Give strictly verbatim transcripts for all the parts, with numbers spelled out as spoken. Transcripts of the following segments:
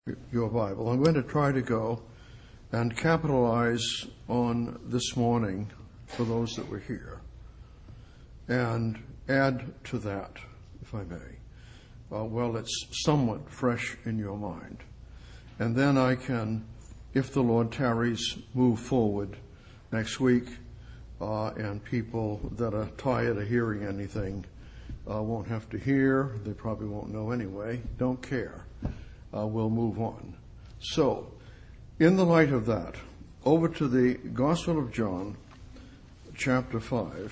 your Bible. I'm going to try to go and capitalize on this morning for those that were here and add to that, if I may, uh, well, it's somewhat fresh in your mind. And then I can, if the Lord tarries, move forward next week, uh, and people that are tired of hearing anything uh, won't have to hear. They probably won't know anyway. Don't care. Uh, we'll move on. So, in the light of that, over to the Gospel of John, chapter five.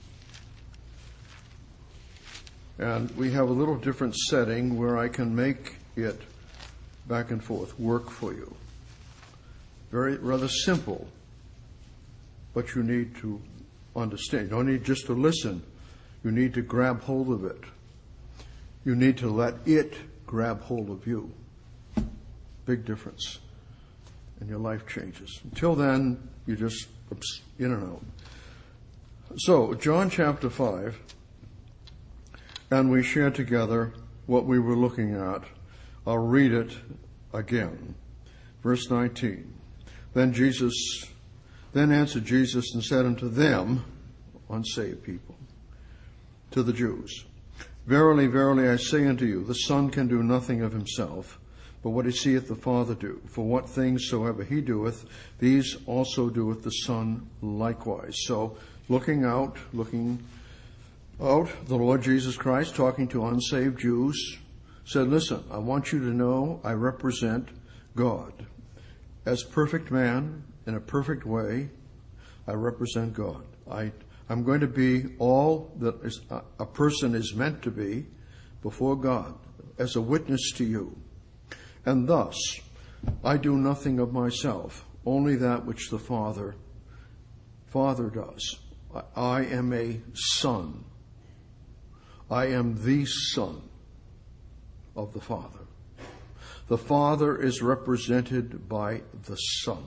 And we have a little different setting where I can make it back and forth work for you. Very, rather simple, but you need to understand. You don't need just to listen. You need to grab hold of it. You need to let it grab hold of you. Big difference. And your life changes. Until then, you just in and out. So, John chapter five, and we share together what we were looking at. I'll read it again. Verse nineteen. Then Jesus, then answered Jesus and said unto them, unsaved people, to the Jews, Verily, verily, I say unto you, the Son can do nothing of himself, but what he seeth the Father do. For what things soever he doeth, these also doeth the Son likewise. So, looking out, looking out, the Lord Jesus Christ, talking to unsaved Jews, said, listen, I want you to know I represent God. As perfect man, in a perfect way, I represent God. I, I'm going to be all that is, a, a person is meant to be before God, as a witness to you. And thus, I do nothing of myself, only that which the Father, Father does. I, I am a son. I am the Son of the Father. The Father is represented by the Son.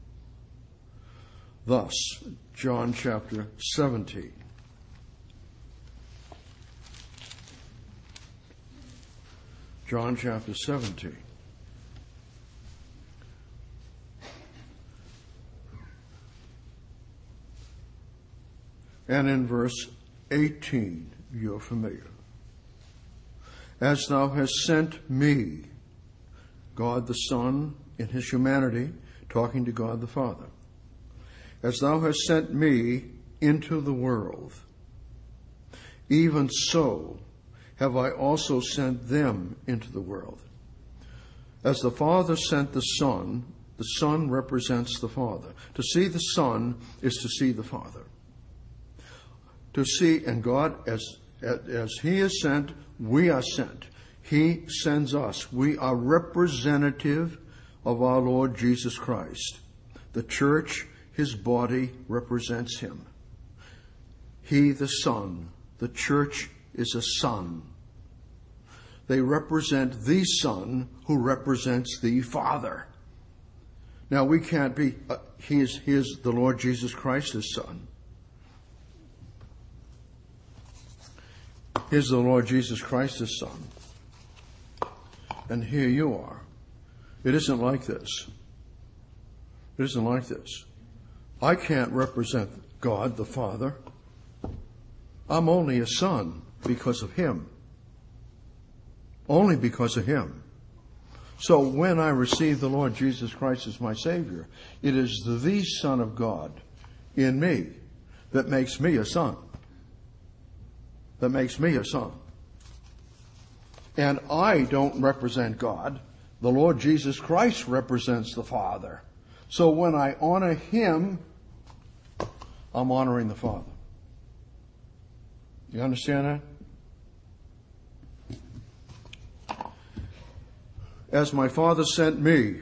Thus, John chapter seventeen. John chapter seventeen. And in verse eighteen, you're familiar. As thou hast sent me, God the Son in his humanity, talking to God the Father, as thou hast sent me into the world, even so have I also sent them into the world. As the Father sent the Son, the Son represents the Father. To see the Son is to see the Father. To see, and God, as, as he is sent, we are sent. He sends us. We are representative of our Lord Jesus Christ. The church, his body, represents him. He, the Son. The church is a son. They represent the Son who represents the Father. Now, we can't be, uh, he is, he is the Lord Jesus Christ, his Son. Here's the Lord Jesus Christ, his Son. And here you are. It isn't like this. It isn't like this. I can't represent God the Father. I'm only a son because of him. Only because of him. So when I receive the Lord Jesus Christ as my Savior, it is the Son of God in me that makes me a son. That makes me a son. And I don't represent God. The Lord Jesus Christ represents the Father. So when I honor him, I'm honoring the Father. You understand that? As my Father sent me,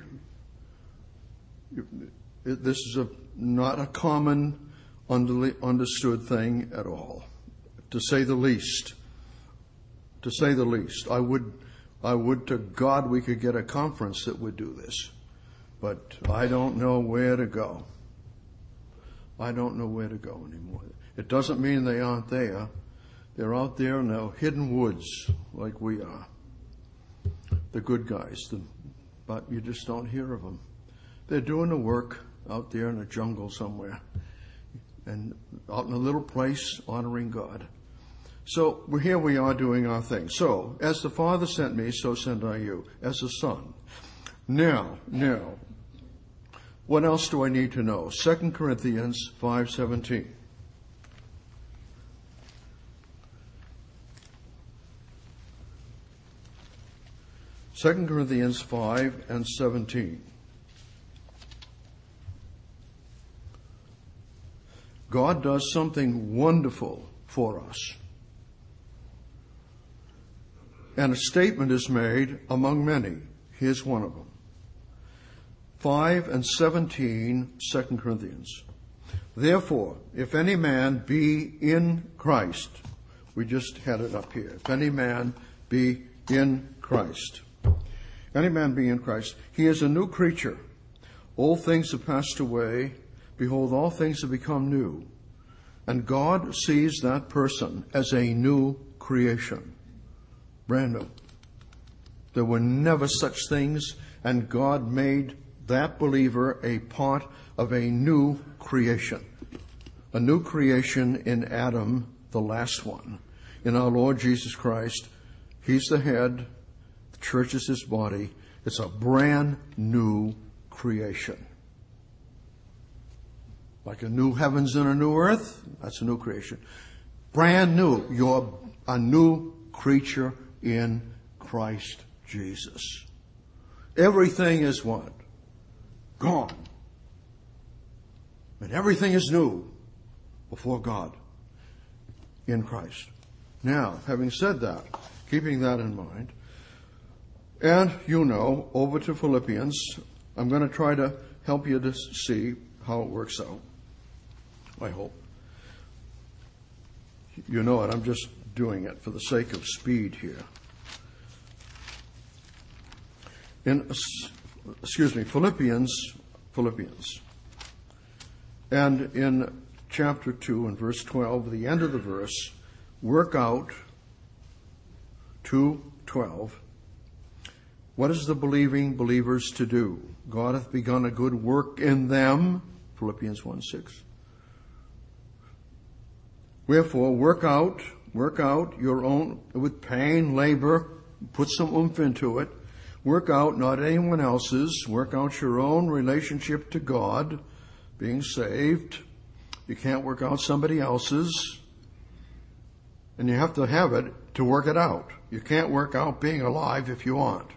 this is a, not a common understood thing at all. To say the least. To say the least. I would, I would to God we could get a conference that would do this. But I don't know where to go. I don't know where to go anymore. It doesn't mean they aren't there. They're out there in the hidden woods like we are. The good guys, the but you just don't hear of them. They're doing the work out there in the jungle somewhere, and out in a little place honoring God. So we're here we are doing our thing. So, as the Father sent me, so send I you, as a son. Now, now, what else do I need to know? Second Corinthians five seventeen. Second Corinthians five and seventeen. God does something wonderful for us. And a statement is made among many. Here's one of them. five and seventeen, Second Corinthians. Therefore, if any man be in Christ, we just had it up here. If any man be in Christ. Any man be in Christ. He is a new creature. Old things have passed away. Behold, all things have become new. And God sees that person as a new creation. Brand new. There were never such things, and God made that believer a part of a new creation. A new creation in Adam, the last one. In our Lord Jesus Christ, He's the head. The church is His body. It's a brand new creation. Like a new heavens and a new earth, that's a new creation. Brand new. You're a new creature in Christ Jesus. Everything is what? Gone. And everything is new before God in Christ. Now, having said that, keeping that in mind, and you know, over to Philippians, I'm going to try to help you to see how it works out. I hope. You know it, I'm just doing it for the sake of speed here. In, excuse me, Philippians, Philippians. And in chapter two and verse twelve, the end of the verse, work out, two twelve, what is the believing believers to do? God hath begun a good work in them, Philippians one six. Wherefore, work out, work out your own, with pain, labor, put some oomph into it. Work out not anyone else's. Work out your own relationship to God, being saved. You can't work out somebody else's. And you have to have it to work it out. You can't work out being alive if you aren't.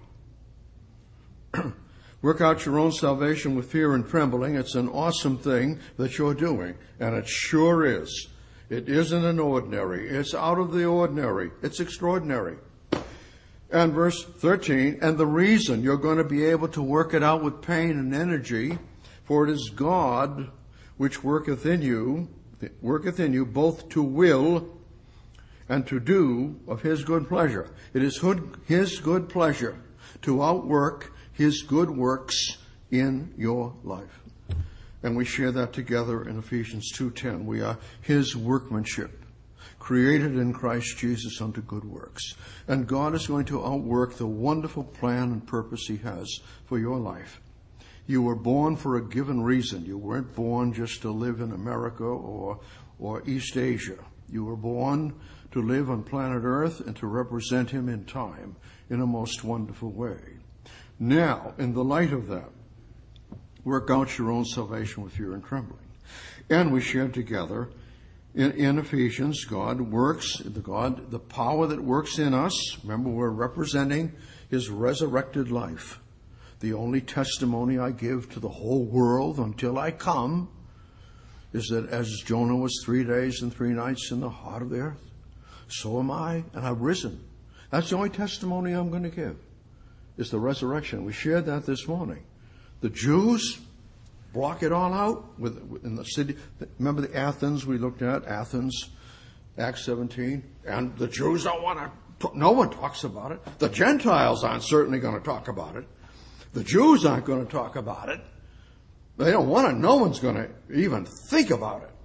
Work out your own salvation with fear and trembling. It's an awesome thing that you're doing. And it sure is. It isn't an ordinary. It's out of the ordinary. It's extraordinary. And verse thirteen, and the reason you're going to be able to work it out with pain and energy, for it is God which worketh in you, worketh in you both to will and to do of His good pleasure. It is His good pleasure to outwork His good works in your life. And we share that together in Ephesians two ten. We are His workmanship, created in Christ Jesus unto good works. And God is going to outwork the wonderful plan and purpose He has for your life. You were born for a given reason. You weren't born just to live in America or, or East Asia. You were born to live on planet Earth and to represent Him in time in a most wonderful way. Now, in the light of that, work out your own salvation with fear and trembling. And we share together in, in Ephesians, God works, the God, the power that works in us. Remember, we're representing His resurrected life. The only testimony I give to the whole world until I come is that as Jonah was three days and three nights in the heart of the earth, so am I, and I've risen. That's the only testimony I'm going to give, is the resurrection. We shared that this morning. The Jews block it all out with, in the city. Remember the Athens we looked at? Athens, Acts seventeen. And the Jews don't want to, no one talks about it. The Gentiles aren't certainly going to talk about it. The Jews aren't going to talk about it. They don't want to. No one's going to even think about it.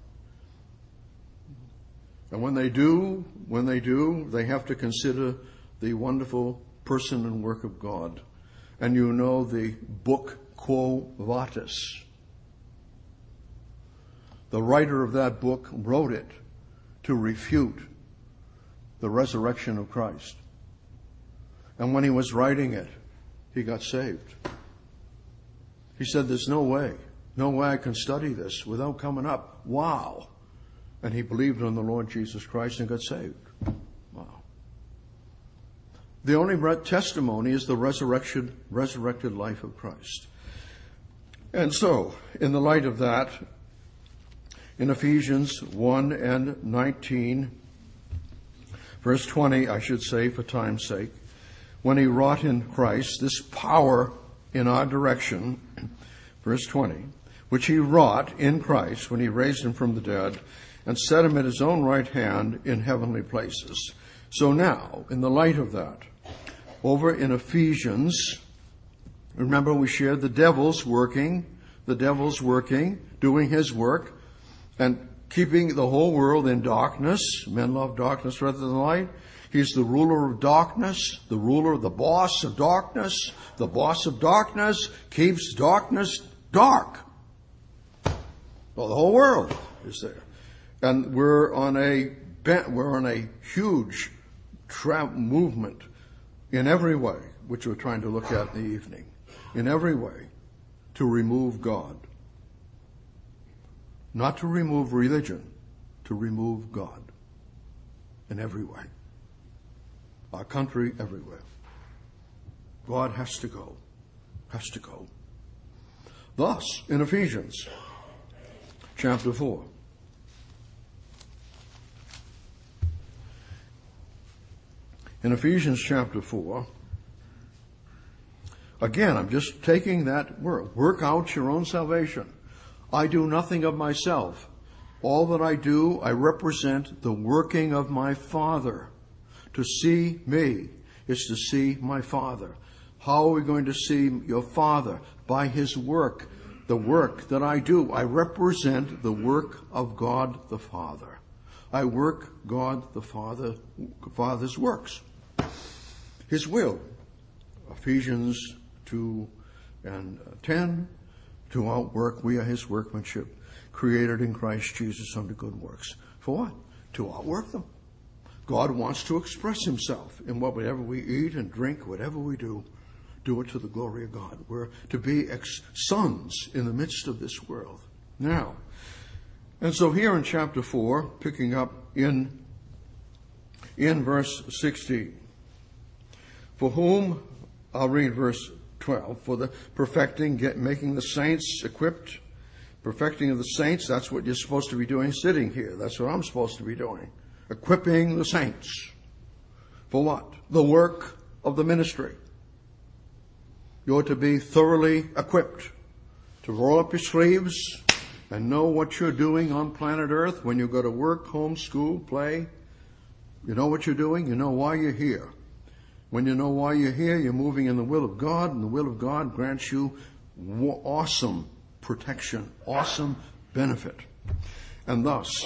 And when they do, when they do, they have to consider the wonderful person and work of God and you know the book Quo Vadis. The writer of that book wrote it to refute the resurrection of Christ. And when he was writing it, he got saved. He said, there's no way, no way I can study this without coming up. Wow. And he believed in the Lord Jesus Christ and got saved. Wow. The only testimony is the resurrection, resurrected life of Christ. And so, in the light of that, in Ephesians one and nineteen, verse twenty, I should say for time's sake, when he wrought in Christ this power in our direction, verse twenty, which he wrought in Christ when he raised him from the dead and set him at his own right hand in heavenly places. So now, in the light of that, over in Ephesians, remember we shared the devil's working, the devil's working, doing his work, and keeping the whole world in darkness. Men love darkness rather than light. He's the ruler of darkness, the ruler, the boss of darkness. The boss of darkness keeps darkness dark. Well, the whole world is there. And we're on a we're on a huge tra- movement in every way, which we're trying to look at in the evening, in every way, to remove God. Not to remove religion, to remove God in every way. Our country, everywhere. God has to go, has to go. Thus, in Ephesians chapter four, in Ephesians chapter four, again, I'm just taking that word. Work out your own salvation. I do nothing of myself. All that I do, I represent the working of my Father. To see me is to see my Father. How are we going to see your Father? By his work. The work that I do. I represent the work of God the Father. I work God the Father, Father's works. His will. Ephesians two and ten. To outwork, we are his workmanship, created in Christ Jesus unto good works. For what? To outwork them. God wants to express himself in whatever we eat and drink, whatever we do, do it to the glory of God. We're to be ex- sons in the midst of this world. Now, and so here in chapter four, picking up in, in verse sixteen, for whom, I'll read verse twelve, for the perfecting, get, making the saints equipped, perfecting of the saints, that's what you're supposed to be doing sitting here. That's what I'm supposed to be doing. Equipping the saints. For what? The work of the ministry. You're to be thoroughly equipped to roll up your sleeves and know what you're doing on planet Earth when you go to work, home, school, play. You know what you're doing. You know why you're here. When you know why you're here, you're moving in the will of God, and the will of God grants you awesome protection, awesome benefit. And thus,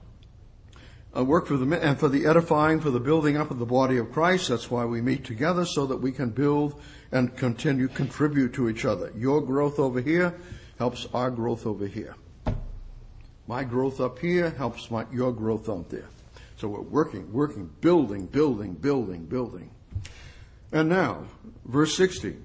I work for the, and for the edifying, for the building up of the body of Christ. That's why we meet together, so that we can build and continue, contribute to each other. Your growth over here helps our growth over here. My growth up here helps my, your growth up there. So we're working, working, building, building, building, building. And now, verse sixteen.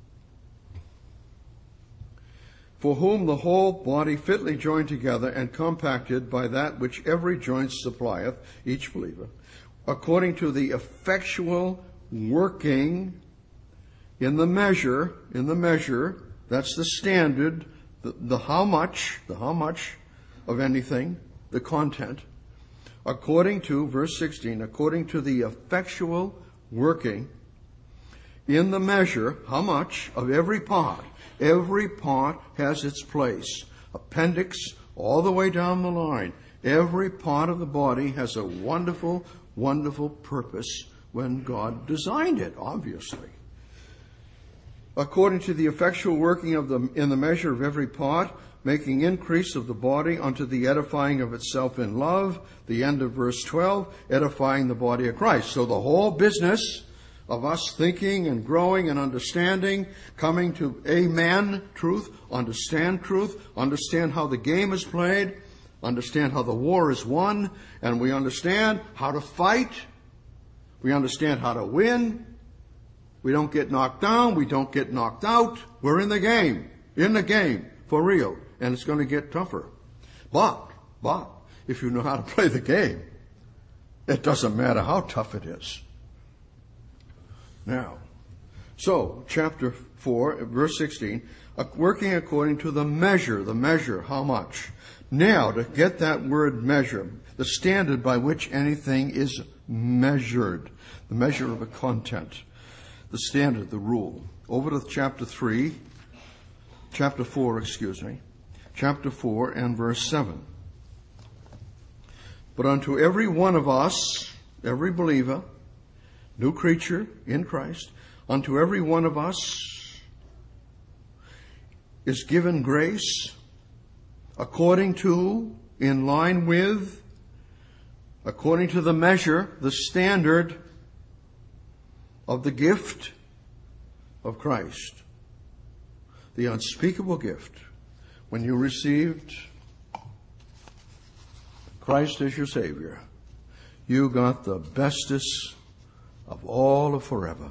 For whom the whole body fitly joined together and compacted by that which every joint supplieth, each believer, according to the effectual working in the measure, in the measure, that's the standard, the, the how much, the how much of anything, the content, according to, verse sixteen, according to the effectual working in the measure, how much, of every part. Every part has its place. Appendix, all the way down the line. Every part of the body has a wonderful, wonderful purpose when God designed it, obviously. According to the effectual working of the, in the measure of every part, making increase of the body unto the edifying of itself in love. The end of verse twelve, edifying the body of Christ. So the whole business of us thinking and growing and understanding, coming to amen truth, understand truth, understand how the game is played, understand how the war is won, and we understand how to fight. We understand how to win. We don't get knocked down. We don't get knocked out. We're in the game. In the game. For real. And it's going to get tougher. But, but, if you know how to play the game, it doesn't matter how tough it is. Now, so, chapter four, verse sixteen, working according to the measure, the measure, how much? Now, to get that word measure, the standard by which anything is measured, the measure of a content, the standard, the rule. Over to chapter three, chapter four, excuse me, chapter four and verse seven. But unto every one of us, every believer, new creature in Christ, unto every one of us is given grace according to, in line with, according to the measure, the standard of the gift of Christ. The unspeakable gift. When you received Christ as your Savior, you got the bestest of all of forever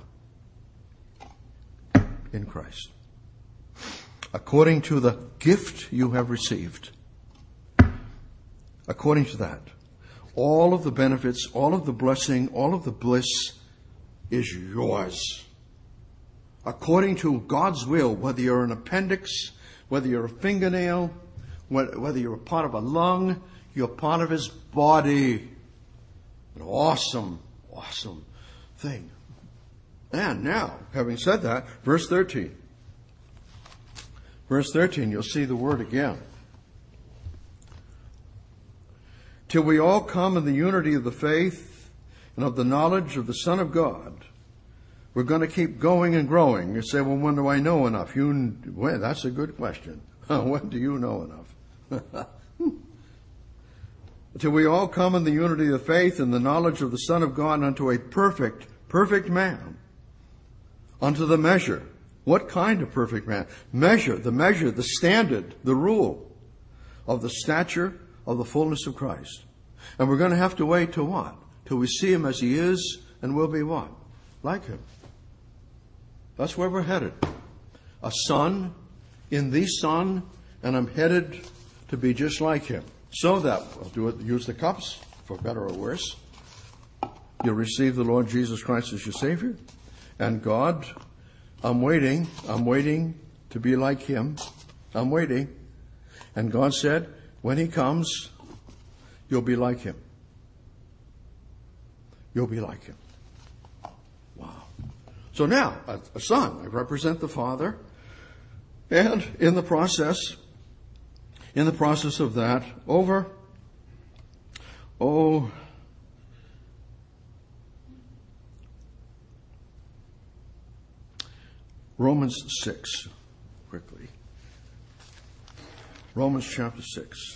in Christ. According to the gift you have received. According to that, all of the benefits, all of the blessing, all of the bliss is yours. According to God's will, whether you're an appendix, whether you're a fingernail, whether you're a part of a lung, you're part of His body. An awesome, awesome thing. And now, having said that, verse thirteen. Verse thirteen, you'll see the word again. Till we all come in the unity of the faith and of the knowledge of the Son of God. We're going to keep going and growing. You say, well, when do I know enough? You, well, that's a good question. When do you know enough? Till we all come in the unity of the faith and the knowledge of the Son of God unto a perfect, perfect man. Unto the measure. What kind of perfect man? Measure, the measure, the standard, the rule of the stature of the fullness of Christ. And we're going to have to wait till what? Till we see Him as He is, and we'll be what? Like Him. That's where we're headed. A son in the Son, and I'm headed to be just like Him. So that, we'll do it, use the cups, for better or worse. You'll receive the Lord Jesus Christ as your Savior. And God, I'm waiting, I'm waiting to be like Him. I'm waiting. And God said, when He comes, you'll be like Him. You'll be like Him. Wow. So now, a, a son, I represent the Father. And in the process, in the process of that, over, oh, Romans six, quickly. Romans chapter six.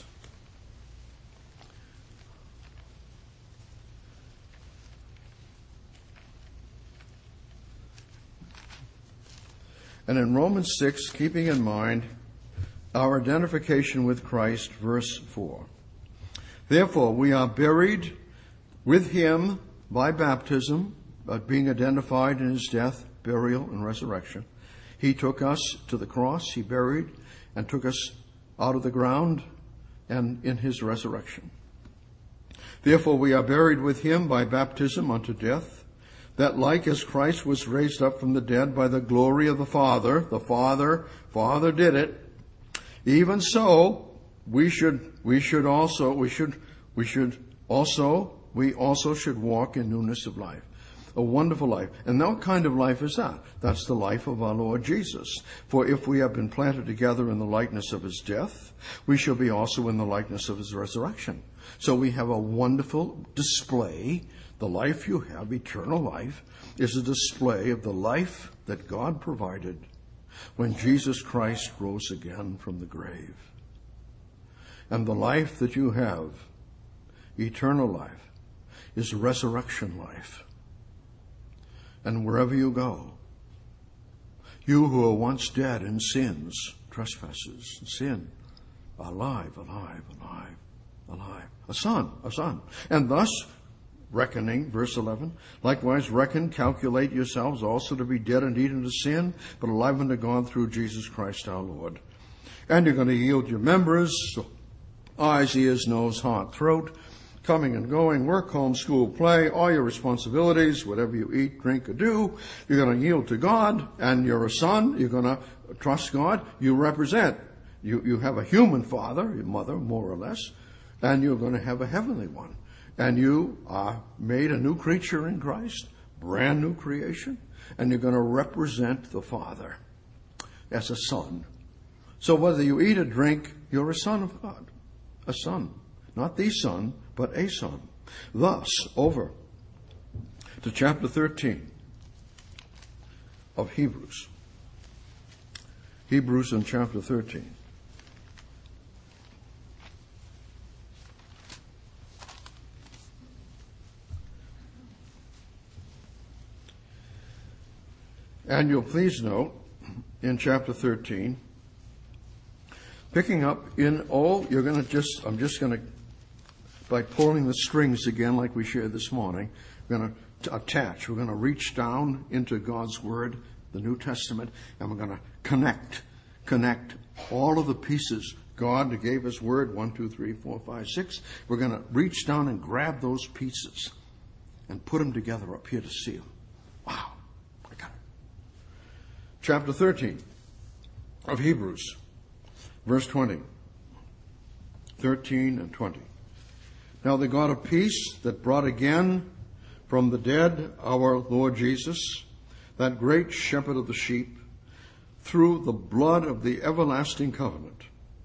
And in Romans six, keeping in mind our identification with Christ, verse four. Therefore, we are buried with Him by baptism, but being identified in His death, burial, and resurrection. He took us to the cross, He buried, and took us out of the ground, and in His resurrection. Therefore, we are buried with Him by baptism unto death, that like as Christ was raised up from the dead by the glory of the Father, the Father, Father did it, even so, we should, we should also, we should, we should also, we also should walk in newness of life. A wonderful life. And what kind of life is that? That's the life of our Lord Jesus. For if we have been planted together in the likeness of His death, we shall be also in the likeness of His resurrection. So we have a wonderful display. The life you have, eternal life, is a display of the life that God provided when Jesus Christ rose again from the grave. And the life that you have, eternal life, is resurrection life. and wherever you go. You who were once dead in sins, trespasses, and sin, alive, alive, alive, alive. A son, a son. And thus, reckoning, verse eleven, likewise reckon, calculate yourselves also to be dead indeed unto sin, but alive unto God through Jesus Christ our Lord. And you're going to yield your members, eyes, ears, nose, heart, throat, coming and going, work, home, school, play, all your responsibilities, whatever you eat, drink, or do, you're going to yield to God, and you're a son, you're going to trust God, you represent, you, you have a human father, your mother, more or less, and you're going to have a heavenly one. And you are made a new creature in Christ, brand new creation, and you're going to represent the Father as a son. So whether you eat or drink, you're a son of God, a son, not the son, but a son. Thus, over to chapter thirteen of Hebrews. Hebrews in chapter thirteen. And you'll please note, in chapter thirteen, picking up in all, you're going to just, I'm just going to, by pulling the strings again like we shared this morning, we're going to attach, we're going to reach down into God's Word, the New Testament, and we're going to connect, connect all of the pieces. God gave His Word, one, two, three, four, five, six. We're going to reach down and grab those pieces and put them together up here to see them. Wow. I got it. Chapter thirteen of Hebrews, verse twenty. thirteen and twenty. Now the God of peace that brought again from the dead our Lord Jesus, that great shepherd of the sheep, through the blood of the everlasting covenant,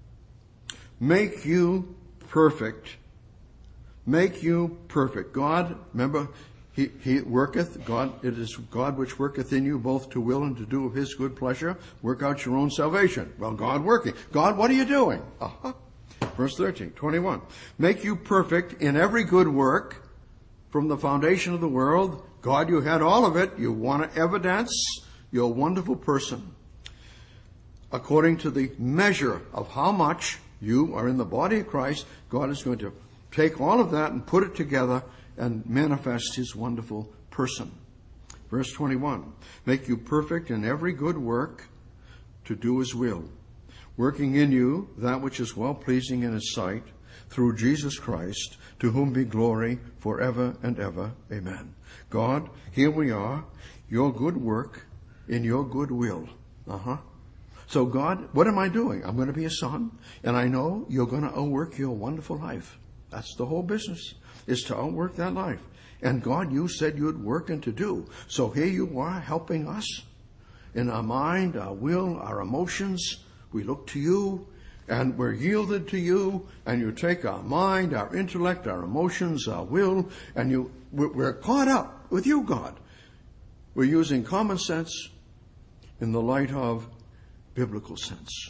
make you perfect. Make you perfect. God, remember, He, he worketh, God, it is God which worketh in you both to will and to do of His good pleasure. Work out your own salvation. Well, God working. God, what are you doing? Uh-huh. Verse thirteen, twenty-one. Make you perfect in every good work from the foundation of the world. God, you had all of it. You want to evidence you're a wonderful person. According to the measure of how much you are in the body of Christ, God is going to take all of that and put it together and manifest His wonderful person. Verse twenty-one. Make you perfect in every good work to do His will, working in you that which is well-pleasing in His sight, through Jesus Christ, to whom be glory forever and ever. Amen. God, here we are, your good work in your good will. Uh-huh. So God, what am I doing? I'm going to be a son, and I know you're going to outwork your wonderful life. That's the whole business, is to outwork that life. And God, you said you'd work and to do. So here you are helping us in our mind, our will, our emotions. We look to you, and we're yielded to you, and you take our mind, our intellect, our emotions, our will, and you we're caught up with you, God. We're using common sense in the light of biblical sense.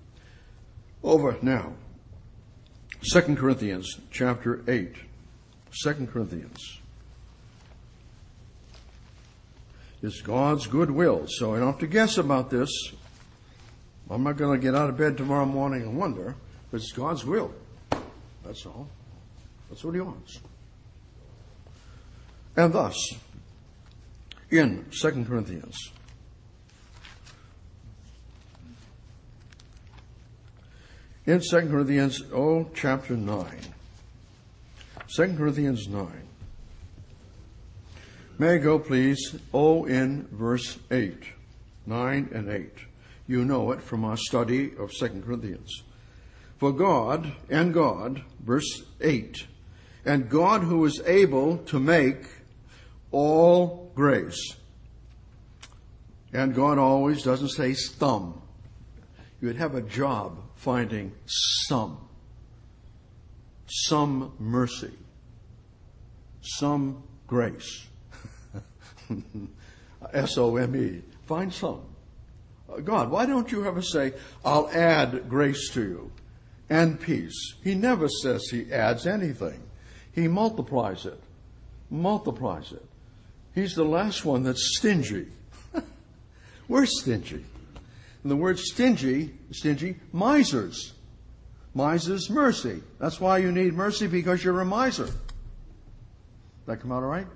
Over now. Second Corinthians chapter eight. Second Corinthians. It's God's good will. So I don't have to guess about this. I'm not going to get out of bed tomorrow morning and wonder. It's God's will. That's all. That's what He wants. And thus, in Second Corinthians, in Second Corinthians, oh, chapter nine. Second Corinthians nine. May I go, please? Oh, in verse eight. nine and eight. You know it from our study of Second Corinthians. For God, and God, verse eight, and God who is able to make all grace. And God always doesn't say some. You would have a job finding some. Some mercy. Some grace. S O M E. Find some. God, why don't you ever say, I'll add grace to you and peace? He never says He adds anything. He multiplies it. Multiplies it. He's the last one that's stingy. We're stingy. And the word stingy, stingy, misers. Misers, mercy. That's why you need mercy, because you're a miser. That come out all right?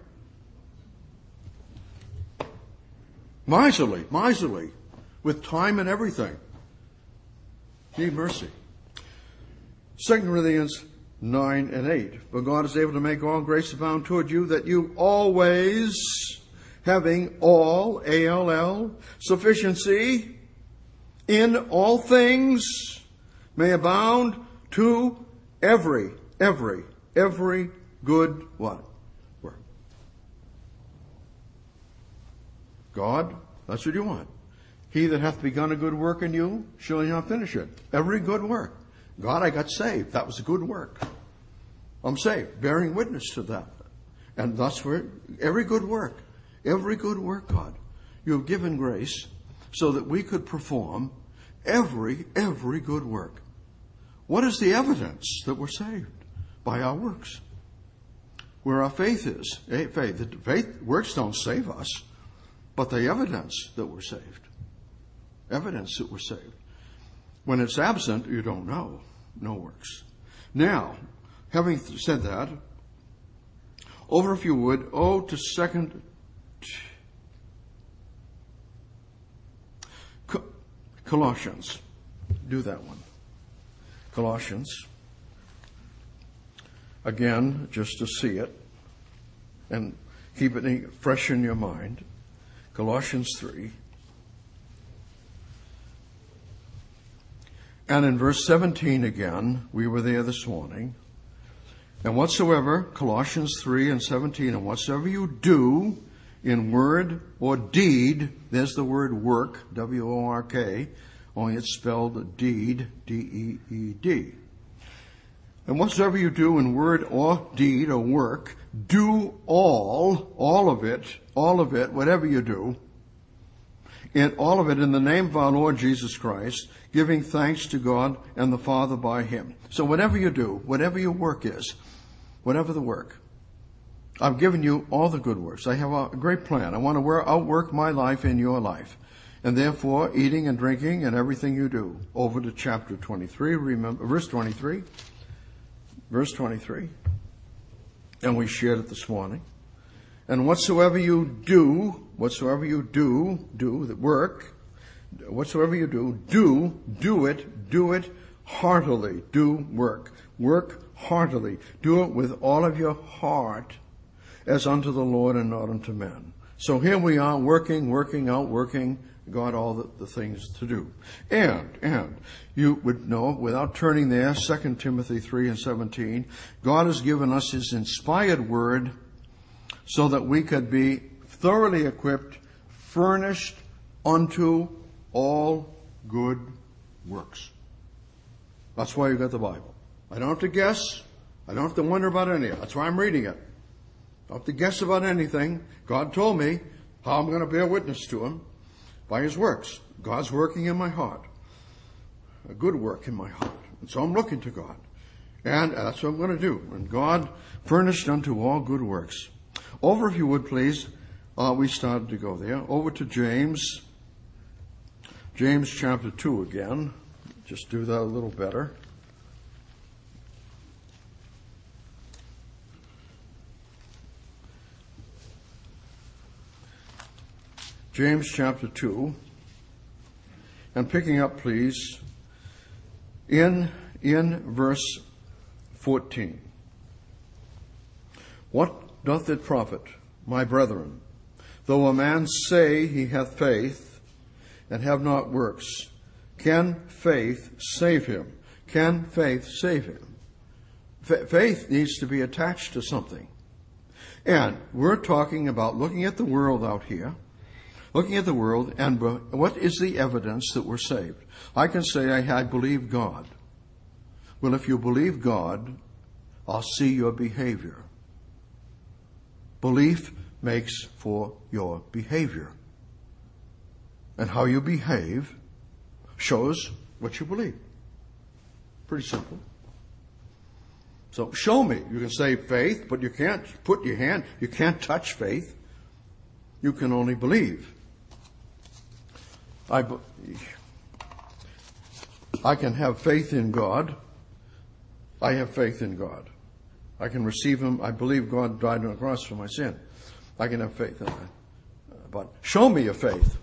Miserly, miserly, with time and everything. Need mercy. Second Corinthians nine and eight. But God is able to make all grace abound toward you, that you always, having all, A L L, sufficiency in all things, may abound to every, every, every good what? Work. God, that's what you want. He that hath begun a good work in you shall not finish it. Every good work. God, I got saved. That was a good work. I'm saved, bearing witness to that. And that's where every good work, every good work, God, you have given grace so that we could perform every, every good work. What is the evidence that we're saved? By our works. Where our faith is. Faith, faith, works don't save us, but the evidence that we're saved. Evidence that we're saved. When it's absent, you don't know. No works. Now, having said that, over if you would, oh, to second Colossians. Do that one. Colossians. Again, just to see it and keep it fresh in your mind. Colossians three. And in verse seventeen again, we were there this morning. And whatsoever, Colossians three and seventeen, and whatsoever you do in word or deed, there's the word work, W O R K, only it's spelled deed, D E E D. And whatsoever you do in word or deed or work, do all, all of it, all of it, whatever you do, in all of it in the name of our Lord Jesus Christ, giving thanks to God and the Father by Him. So whatever you do, whatever your work is, whatever the work, I've given you all the good works. I have a great plan. I want to outwork my life in your life. And therefore, eating and drinking and everything you do. Over to chapter twenty-three, remember, verse twenty-three. Verse twenty-three. And we shared it this morning. And whatsoever you do, whatsoever you do, do the work, whatsoever you do, do, do it, do it heartily. Do work. Work heartily. Do it with all of your heart as unto the Lord and not unto men. So here we are working, working out, working, God all the, the things to do. And, and, you would know, without turning there, Second Timothy three and seventeen, God has given us His inspired word so that we could be thoroughly equipped, furnished unto all good works. That's why you got the Bible. I don't have to guess. I don't have to wonder about any of it. That's why I'm reading it. I don't have to guess about anything. God told me how I'm going to bear witness to Him by His works. God's working in my heart. A good work in my heart. And so I'm looking to God. And that's what I'm going to do. And God furnished unto all good works. Over, if you would, please. Uh, we started to go there. Over to James. James chapter two again. Just do that a little better. James chapter two. And picking up, please, in, in verse fourteen. What doth it profit, my brethren, though a man say he hath faith, and have not works? Can faith save him? Can faith save him? F- faith needs to be attached to something. And we're talking about looking at the world out here, looking at the world, and what is the evidence that we're saved? I can say I, I believe God. Well, if you believe God, I'll see your behavior. Belief makes for your behavior. And how you behave shows what you believe. Pretty simple. So show me. You can say faith, but you can't put your hand, you can't touch faith. You can only believe. I, I can have faith in God. I have faith in God. I can receive Him. I believe God died on the cross for my sin. I can have faith in that. But show me your faith.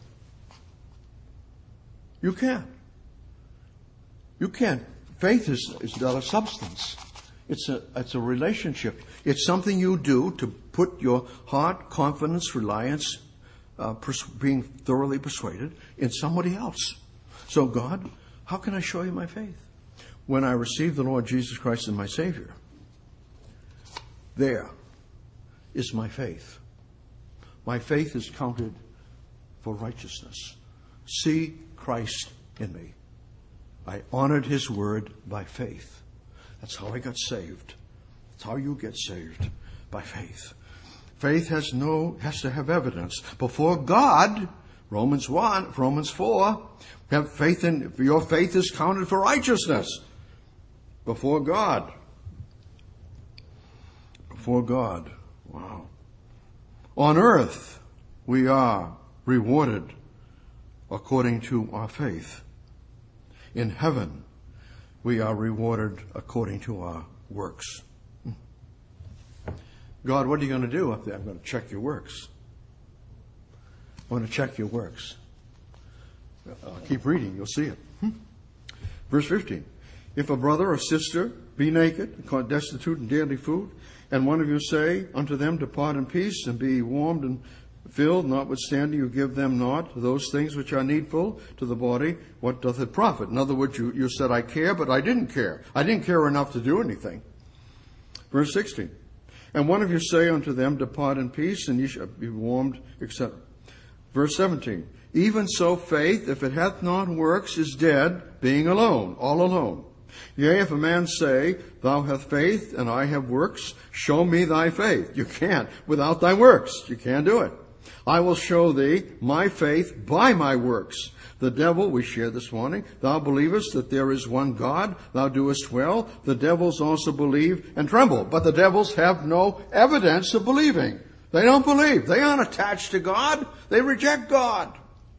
You can't. You can't. Faith is, is not a substance. It's a, it's a relationship. It's something you do to put your heart, confidence, reliance, uh, pers- being thoroughly persuaded in somebody else. So God, how can I show you my faith? When I receive the Lord Jesus Christ as my Savior, there is my faith. My faith is counted for righteousness. See Christ in me. I honored His word by faith. That's how I got saved. That's how you get saved, by faith. Faith has no has to have evidence before God. Romans one, Romans four. Have faith in your faith is counted for righteousness before God. Before God. Wow. On earth we are rewarded according to our faith. In heaven, we are rewarded according to our works. God, what are you going to do up there? I'm going to check your works. I'm going to check your works. I'll keep reading. You'll see it. Hmm? Verse fifteen. If a brother or sister be naked, caught destitute in daily food, and one of you say unto them, depart in peace, and be warmed and filled, notwithstanding you give them not those things which are needful to the body, what doth it profit? In other words, you, you said, I care, but I didn't care. I didn't care enough to do anything. Verse sixteen. And one of you say unto them, depart in peace, and ye shall be warmed, et cetera. Verse seventeen. Even so faith, if it hath not works, is dead, being alone, all alone. Yea, if a man say, thou hast faith, and I have works, show me thy faith. You can't without thy works. You can't do it. I will show thee my faith by my works. The devil, we shared this morning, thou believest that there is one God, thou doest well. The devils also believe and tremble. But the devils have no evidence of believing. They don't believe. They aren't attached to God. They reject God.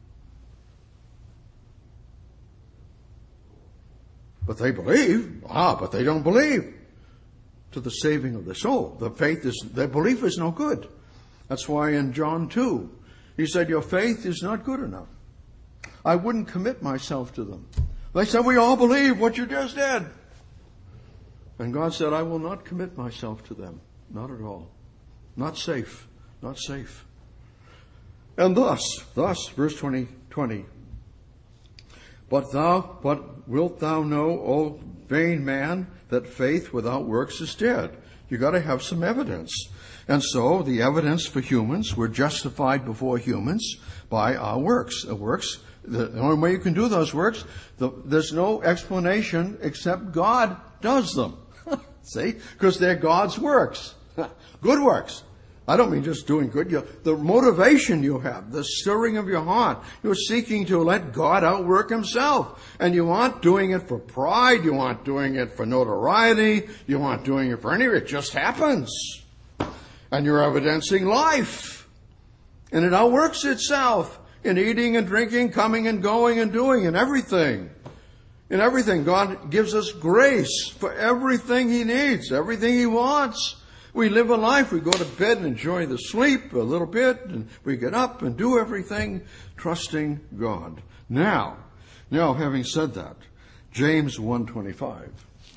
But they believe. Ah, but they don't believe to the saving of the soul. The faith is, their belief is no good. That's why in John two, he said, your faith is not good enough. I wouldn't commit myself to them. They said, we all believe what you just did. And God said, I will not commit myself to them. Not at all. Not safe. Not safe. And thus, thus, verse twenty, twenty. But thou, but wilt thou know, O vain man, that faith without works is dead? You got to have some evidence. And so the evidence for humans, we're justified before humans by our works. The works, the only way you can do those works, the, there's no explanation except God does them. See? Because they're God's works. Good works. I don't mean just doing good. You, the motivation you have, the stirring of your heart, you're seeking to let God outwork Himself. And you aren't doing it for pride. You aren't doing it for notoriety. You aren't doing it for any. It just happens. And you're evidencing life. And it outworks itself in eating and drinking, coming and going and doing and everything. In everything. God gives us grace for everything He needs, everything He wants. We live a life, we go to bed and enjoy the sleep a little bit, and we get up and do everything trusting God. Now, now having said that, James one twenty-five.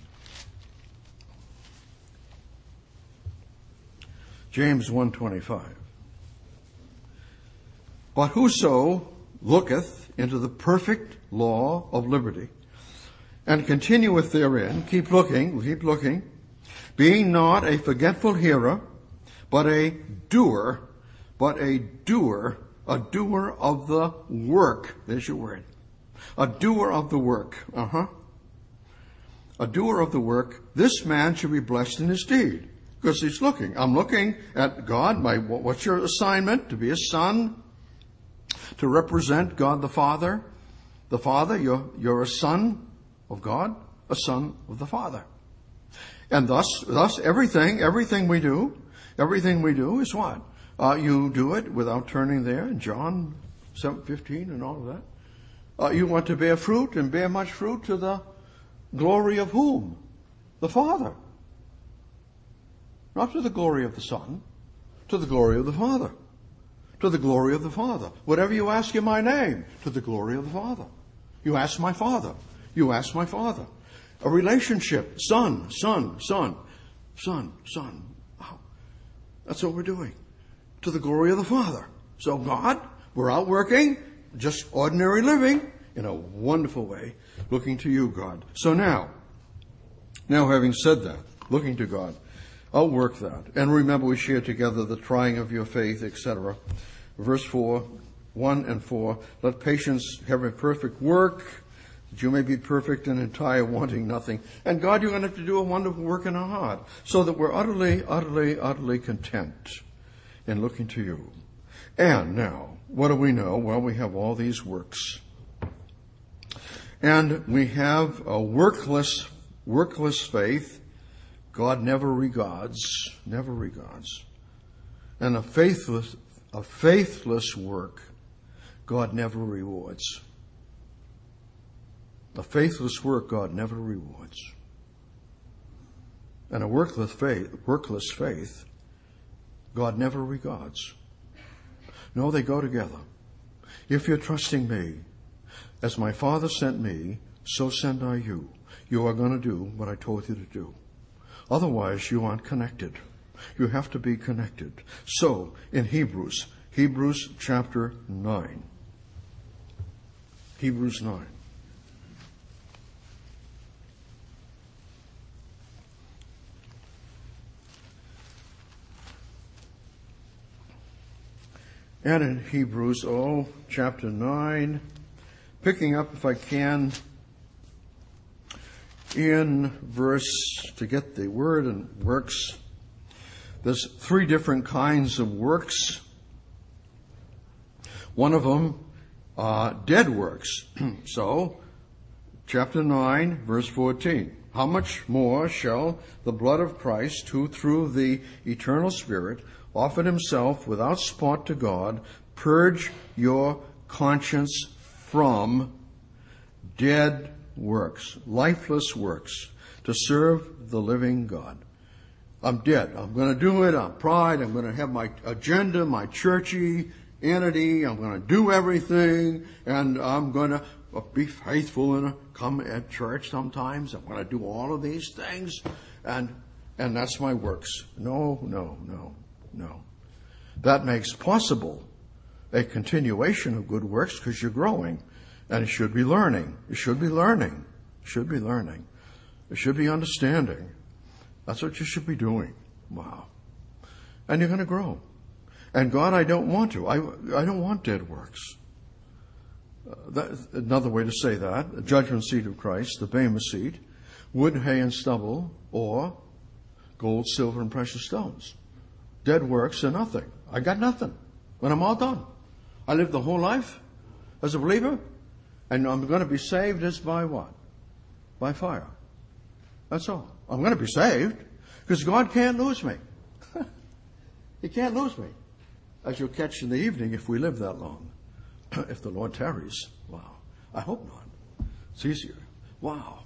James one twenty-five. But whoso looketh into the perfect law of liberty, and continueth therein, keep looking, keep looking, being not a forgetful hearer, but a doer, but a doer, a doer of the work. There's your word. A doer of the work. Uh-huh. A doer of the work. This man shall be blessed in his deed. Because he's looking. I'm looking at God. My, what's your assignment? To be a son? To represent God the Father? The Father, you're, you're a son of God, a son of the Father. And thus, thus everything, everything we do, everything we do is what? Uh, you do it without turning there in John seven fifteen and all of that. Uh, you want to bear fruit and bear much fruit to the glory of whom? The Father. Not to the glory of the Son, to the glory of the Father. To the glory of the Father. Whatever you ask in my name, to the glory of the Father. You ask my Father. You ask my Father. A relationship. Son, son, son, son, son. Wow. That's what we're doing. To the glory of the Father. So God, we're out working, just ordinary living, in a wonderful way, looking to you, God. So now, now having said that, looking to God, I'll work that. And remember, we share together the trying of your faith, et cetera. Verse four, one and four, let patience have a perfect work, that you may be perfect and entire, wanting nothing. And God, you're going to have to do a wonderful work in our heart, so that we're utterly, utterly, utterly content in looking to you. And now, what do we know? Well, we have all these works. And we have a workless, workless faith. God never regards, never regards. And a faithless, a faithless work, God never rewards. A faithless work, God never rewards. And a workless faith, workless faith, God never regards. No, they go together. If you're trusting me, as my Father sent me, so send I you. You are going to do what I told you to do. Otherwise, you aren't connected. You have to be connected. So, in Hebrews, Hebrews chapter nine. Hebrews nine. And in Hebrews, oh, chapter nine, picking up, if I can, in verse, to get the word and works, there's three different kinds of works. One of them, uh, dead works. So, chapter nine, verse fourteen. How much more shall the blood of Christ, who through the eternal Spirit offered himself without spot to God, purge your conscience from dead works, lifeless works, to serve the living God. I'm dead. I'm going to do it. I'm pride. I'm going to have my agenda, my churchy entity. I'm going to do everything, and I'm going to be faithful and come at church sometimes. I'm going to do all of these things, and and that's my works. No, no, no, no. That makes possible a continuation of good works because you're growing, and it should be learning. You should be learning. Should be learning. It should be understanding. That's what you should be doing. Wow. And you're going to grow. And God, I don't want to. I, I don't want dead works. Uh, that, another way to say that, the judgment seat of Christ, the Bema seat, wood, hay, and stubble, or gold, silver, and precious stones. Dead works are nothing. I got nothing when I'm all done. I lived the whole life as a believer, and I'm going to be saved as by what? By fire. That's all. I'm going to be saved because God can't lose me. He can't lose me. As you'll catch in the evening if we live that long. If the Lord tarries. Wow. I hope not. It's easier. Wow.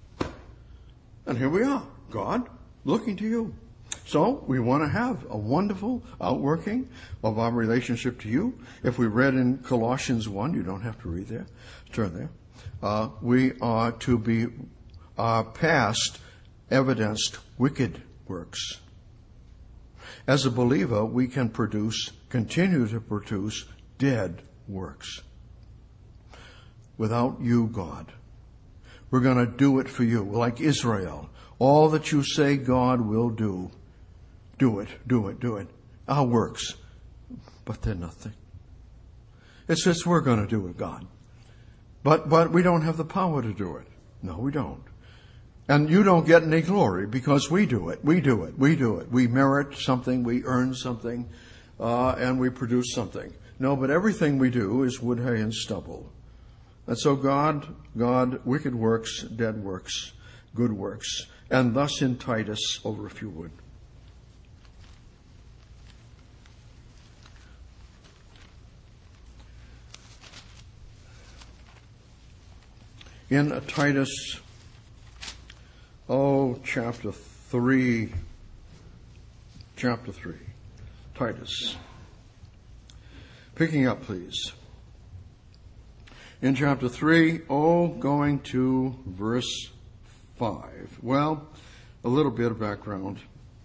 And here we are. God looking to you. So we want to have a wonderful outworking of our relationship to you. If we read in Colossians one, you don't have to read there. Turn there. Uh, we are to be uh, past evidenced wicked works. As a believer, we can produce, continue to produce dead works. Without you, God. We're going to do it for you, like Israel. All that you say God will do, do it, do it, do it. Our works, but they're nothing. It's just we're going to do it, God. But but we don't have the power to do it. No, we don't. And you don't get any glory because we do it. We do it. We do it. We merit something. We earn something. Uh, and we produce something. No, but everything we do is wood, hay, and stubble. And so God, God, wicked works, dead works, good works. And thus in Titus, over if you would. in Titus, oh, chapter three, chapter three, Titus. Picking up, please. In chapter three, oh, going to verse five. Well, a little bit of background.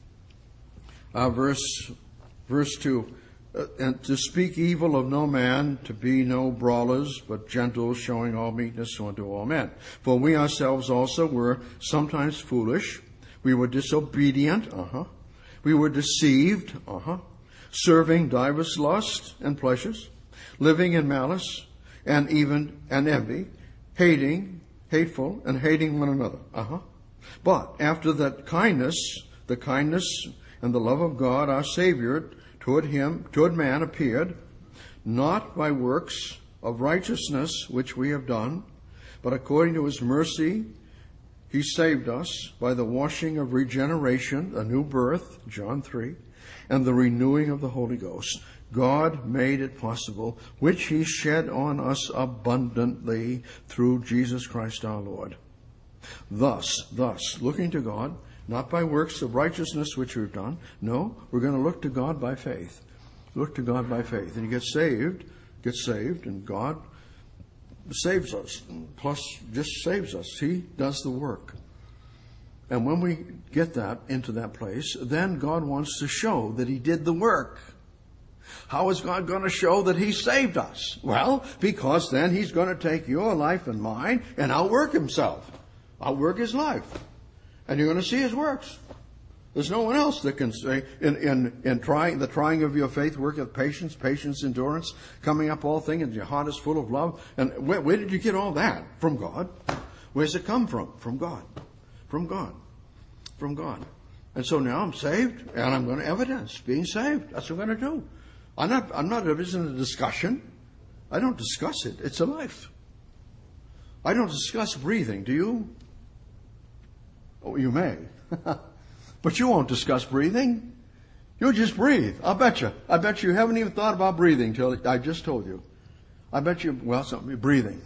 Uh, verse, verse two. Uh, and to speak evil of no man, to be no brawlers, but gentle, showing all meekness unto all men. For we ourselves also were sometimes foolish. We were disobedient, uh-huh. We were deceived, uh-huh. Serving divers lusts and pleasures, living in malice, and even and envy, hating, hateful, and hating one another, uh-huh. But after that kindness, the kindness and the love of God, our Savior, toward him, toward man appeared, not by works of righteousness which we have done, but according to his mercy, he saved us by the washing of regeneration, a new birth, John three, and the renewing of the Holy Ghost. God made it possible, which he shed on us abundantly through Jesus Christ our Lord. Thus, thus, looking to God, not by works of righteousness which we've done. No, we're going to look to God by faith. Look to God by faith. And you get saved, get saved, and God saves us. Plus, just saves us. He does the work. And when we get that into that place, then God wants to show that he did the work. How is God going to show that he saved us? Well, because then he's going to take your life and mine and outwork himself. Outwork his life. And you're going to see his works. There's no one else that can say, in, in, in trying, the trying of your faith worketh patience, patience, endurance, coming up all things, and your heart is full of love. And where, where did you get all that? From God. Where's it come from? From God. From God. From God. And so now I'm saved, and I'm going to evidence being saved. That's what I'm going to do. I'm not, I'm not, it isn't a discussion. I don't discuss it. It's a life. I don't discuss breathing. Do you? Oh, you may. But you won't discuss breathing. You'll just breathe. I'll bet you. I bet you haven't even thought about breathing till I just told you. I bet you, well, something, breathing.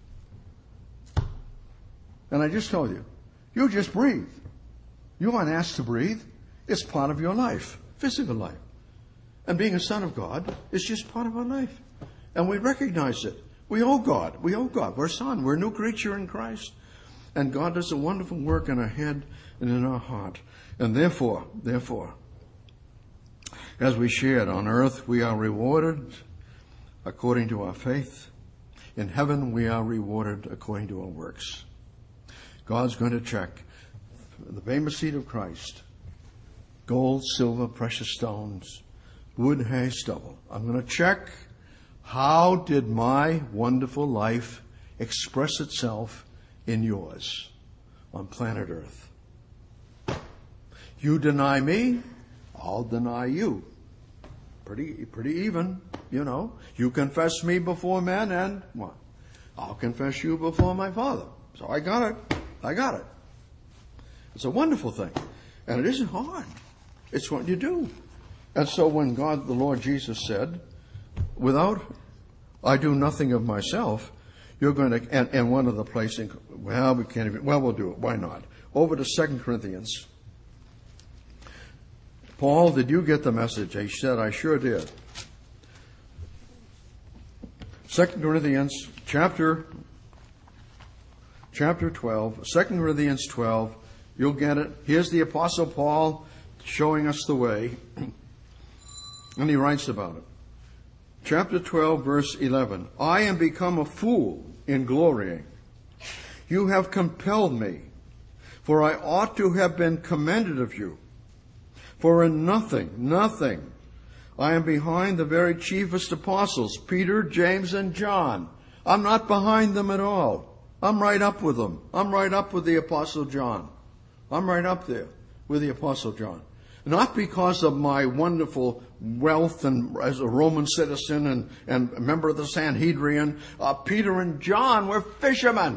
And I just told you. You just breathe. You aren't asked to breathe. It's part of your life, physical life. And being a son of God is just part of our life. And we recognize it. We owe God. We owe God. We're a son. We're a new creature in Christ. And God does a wonderful work in our head and in our heart. And therefore, therefore, as we shared on earth, we are rewarded according to our faith. In heaven, we are rewarded according to our works. God's going to check the Bema seat of Christ. Gold, silver, precious stones, wood, hay, stubble. I'm going to check, how did my wonderful life express itself in yours on planet Earth? You deny me, I'll deny you. Pretty, pretty even, you know. You confess me before men, and what? I'll confess you before my Father. So I got it. I got it. It's a wonderful thing. And it isn't hard. It's what you do. And so when God, the Lord Jesus said, without, I do nothing of myself, you're going to, and, and one of the places, well, we can't even, well, we'll do it. Why not? Over to Second Corinthians. Paul, did you get the message? He said, I sure did. Second Corinthians chapter, chapter twelve, Second Corinthians twelve, you'll get it. Here's the Apostle Paul showing us the way. And he writes about it. Chapter twelve, verse eleven. I am become a fool in glorying. You have compelled me, for I ought to have been commended of you. For in nothing, nothing, I am behind the very chiefest apostles, Peter, James, and John. I'm not behind them at all. I'm right up with them. I'm right up with the Apostle John. I'm right up there with the Apostle John. Not because of my wonderful wealth and as a Roman citizen and, and a member of the Sanhedrin. Uh, Peter and John were fishermen.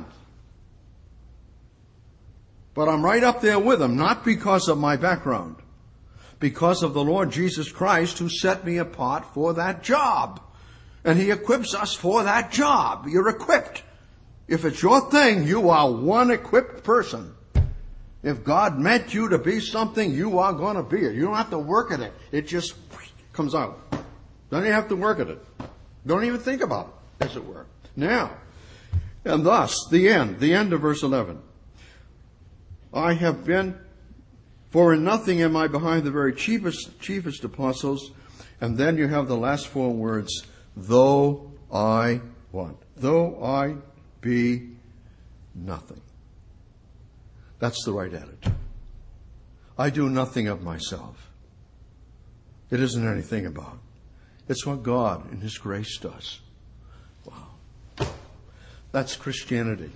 But I'm right up there with them, not because of my background. Because of the Lord Jesus Christ who set me apart for that job. And he equips us for that job. You're equipped. If it's your thing, you are one equipped person. If God meant you to be something, you are going to be it. You don't have to work at it. It just comes out. Don't even have to work at it. Don't even think about it, as it were. Now, and thus, the end, the end of verse eleven. I have been, for in nothing am I behind the very chiefest, chiefest apostles. And then you have the last four words, though I what? Though I be nothing. That's the right attitude. I do nothing of myself. It isn't anything about. It's what God in His grace does. Wow. That's Christianity.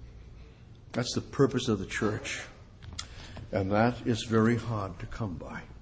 That's the purpose of the church. And that is very hard to come by.